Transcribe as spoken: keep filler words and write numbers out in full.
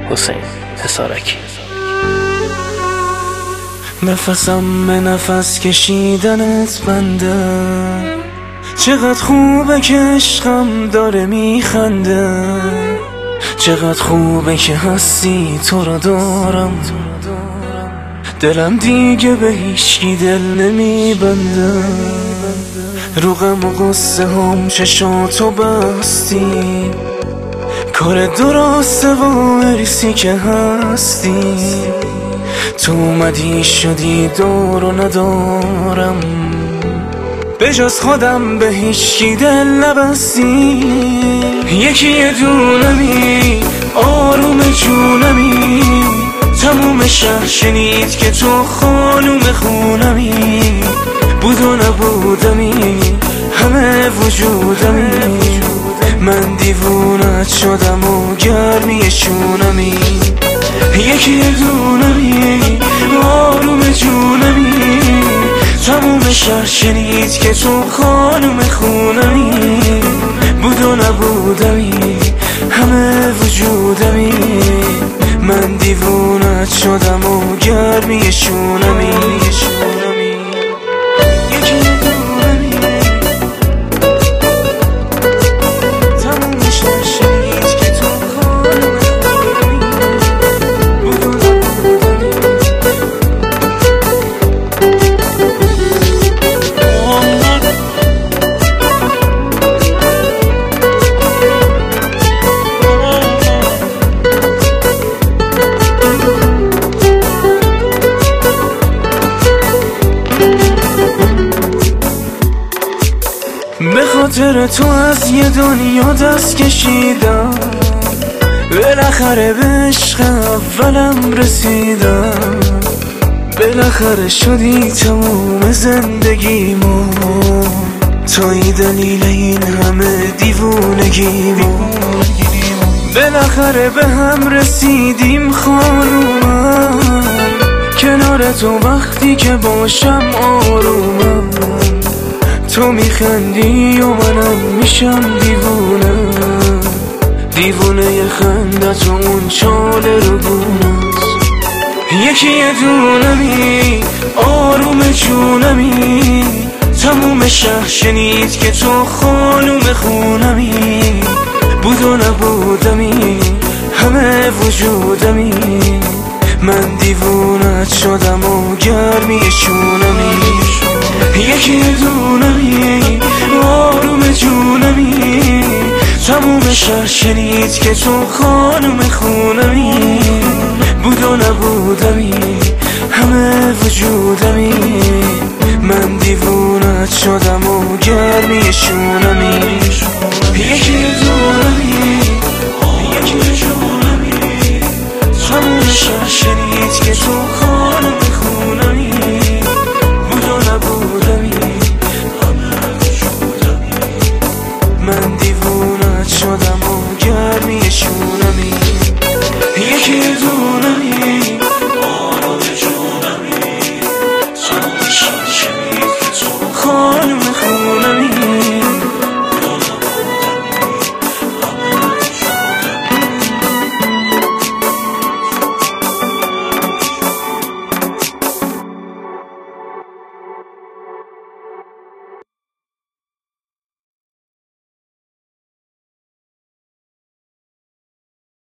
حسین حصارکی. نفسم به نفس کشیدنت بنده، چقدر خوبه که عشقم داره میخنده، چقدر خوبه که هستی تو را دارم، دلم دیگه به هیچکی دل نمیبنده، رو غم و غصه هم چشاتو بستی، کار درسته و ارسی که هستی، تو اومدی شدی دور و ندارم، به جز خودم به هیچکی دل نبستی، یکی یه دونمی آروم جونمی، تموم شهر شنید که تو خانوم خونمی، بود و نبودمی همه وجودمی، من دیوونت شدم و گرمی شونمی، یکی یه دونمی آروم جونمی، تموم شهر شنید که تو خانوم خونمی، بود و نبودمی همه وجودمی، من دیوونت شدم و گرمی شونمی. به خاطر تو از یه دنیا دست کشیدم، بالاخره به عشق اولم رسیدم، بالاخره شدی تموم زندگیمو، توی دلیل این همه دیوونگیمو، بالاخره به هم رسیدیم خانومم، کنار تو وقتی که باشم آرومم، تو میخندی و منم میشم دیوونه، دیوونه خندت و اون چاله رو گونست، یکی یه دونمی آروم جونمی، تموم شهر شنید که تو خانوم خونمی، بود و نبودمی همه وجودمی، من دیوونت شدم و گرمی شونمی، یکی دونمی آروم جونمی، تموم شهر شنید که تو خانوم خونمی، بود و نبودمی همه وجودمی، من دیوونت شدم و گرمی شونمی، یکی دونمی یکی جونمی، تموم شهر شنید که تو